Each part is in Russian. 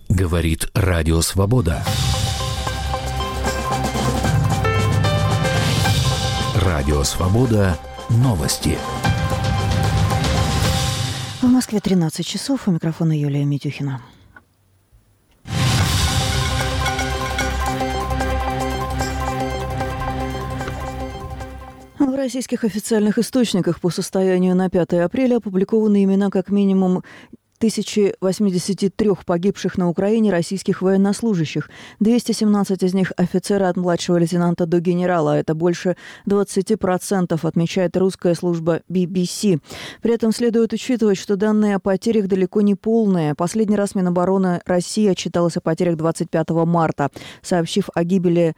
Говорит Радио Свобода. Радио Свобода. Новости. В Москве 13 часов. У микрофона Юлия Митюхина. В российских официальных источниках по состоянию на 5 апреля опубликованы имена как минимум 1083 погибших на Украине российских военнослужащих. 217 из них офицеры от младшего лейтенанта до генерала. Это больше 20%, отмечает русская служба BBC. При этом следует учитывать, что данные о потерях далеко не полные. Последний раз Минобороны России отчиталась о потерях 25 марта, сообщив о гибели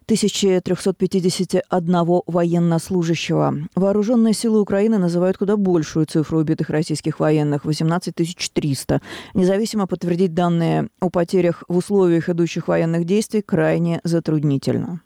1351 военнослужащего. Вооруженные силы Украины называют куда большую цифру убитых российских военных – 18 300. Независимо подтвердить данные о потерях в условиях идущих военных действий крайне затруднительно.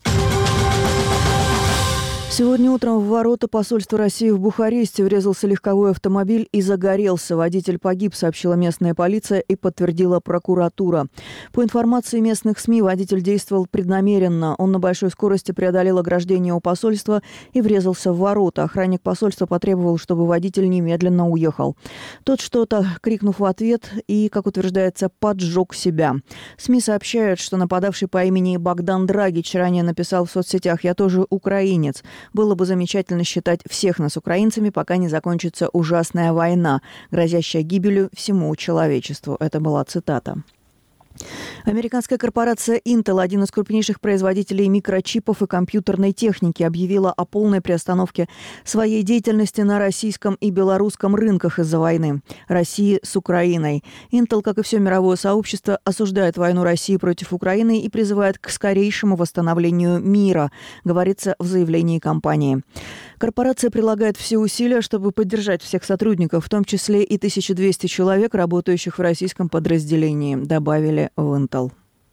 Сегодня утром в ворота посольства России в Бухаресте врезался легковой автомобиль и загорелся. Водитель погиб, сообщила местная полиция и подтвердила прокуратура. По информации местных СМИ, водитель действовал преднамеренно. Он на большой скорости преодолел ограждение у посольства и врезался в ворота. Охранник посольства потребовал, чтобы водитель немедленно уехал. Тот что-то крикнув в ответ и, как утверждается, поджег себя. СМИ сообщают, что нападавший по имени Богдан Драгич ранее написал в соцсетях: «Я тоже украинец. Было бы замечательно считать всех нас украинцами, пока не закончится ужасная война, грозящая гибелью всему человечеству». Это была цитата. Американская корпорация Intel, один из крупнейших производителей микрочипов и компьютерной техники, объявила о полной приостановке своей деятельности на российском и белорусском рынках из-за войны России с Украиной. Intel, как и все мировое сообщество, осуждает войну России против Украины и призывает к скорейшему восстановлению мира, говорится в заявлении компании. Корпорация прилагает все усилия, чтобы поддержать всех сотрудников, в том числе и 1200 человек, работающих в российском подразделении, добавили в Intel.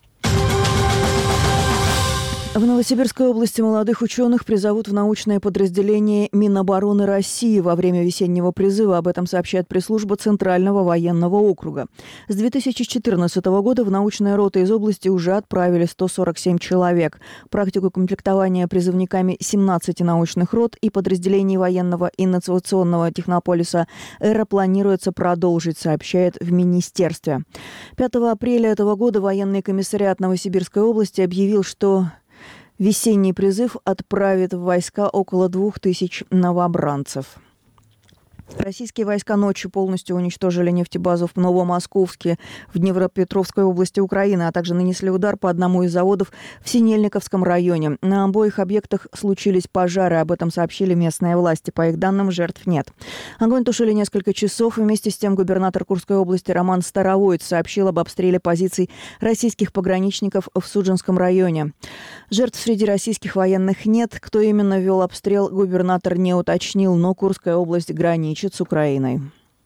В Новосибирской области молодых ученых призовут в научное подразделение Минобороны России во время весеннего призыва. Об этом сообщает пресс-служба Центрального военного округа. С 2014 года в научные роты из области уже отправили 147 человек. Практику комплектования призывниками 17 научных рот и подразделений военного инновационного технополиса «Эра» планируется продолжить, сообщает в министерстве. 5 апреля этого года военный комиссариат Новосибирской области объявил, что весенний призыв отправит в войска около 2000 новобранцев. Российские войска ночью полностью уничтожили нефтебазу в Новомосковске в Днепропетровской области Украины, а также нанесли удар по одному из заводов в Синельниковском районе. На обоих объектах случились пожары, об этом сообщили местные власти. По их данным, жертв нет. Огонь тушили несколько часов. Вместе с тем губернатор Курской области Роман Старовойт сообщил об обстреле позиций российских пограничников в Судженском районе. Жертв среди российских военных нет. Кто именно вел обстрел, губернатор не уточнил, но Курская область граничит с Украиной.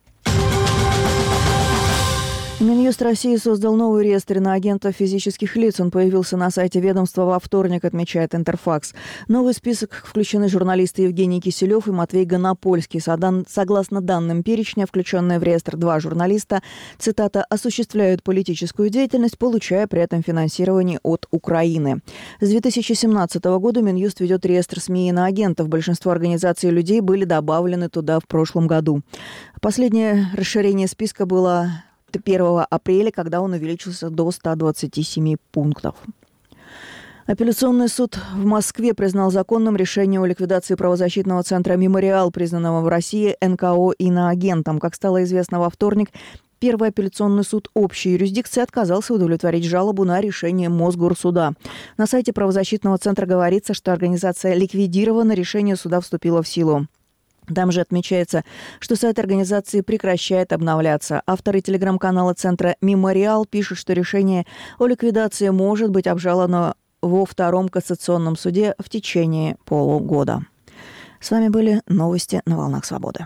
Минюст России создал новый реестр иноагентов физических лиц. Он появился на сайте ведомства во вторник, отмечает Интерфакс. Новый список включены журналисты Евгений Киселев и Матвей Гонопольский. Согласно данным перечня, включенные в реестр 2 журналиста, цитата, «осуществляют политическую деятельность, получая при этом финансирование от Украины». С 2017 года Минюст ведет реестр СМИ иноагентов. Большинство организаций и людей были добавлены туда в прошлом году. Последнее расширение списка было 1 апреля, когда он увеличился до 127 пунктов. Апелляционный суд в Москве признал законным решение о ликвидации правозащитного центра «Мемориал», признанного в России НКО иноагентом. Как стало известно во вторник, Первый апелляционный суд общей юрисдикции отказался удовлетворить жалобу на решение Мосгорсуда. На сайте правозащитного центра говорится, что организация ликвидирована, решение суда вступило в силу. Там же отмечается, что сайт организации прекращает обновляться. Авторы телеграм-канала центра «Мемориал» пишут, что решение о ликвидации может быть обжаловано во Втором кассационном суде в течение полугода. С вами были новости на «Волнах Свободы».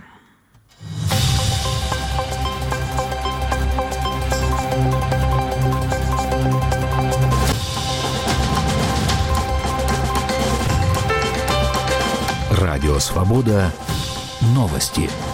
Радио «Свобода». Новости.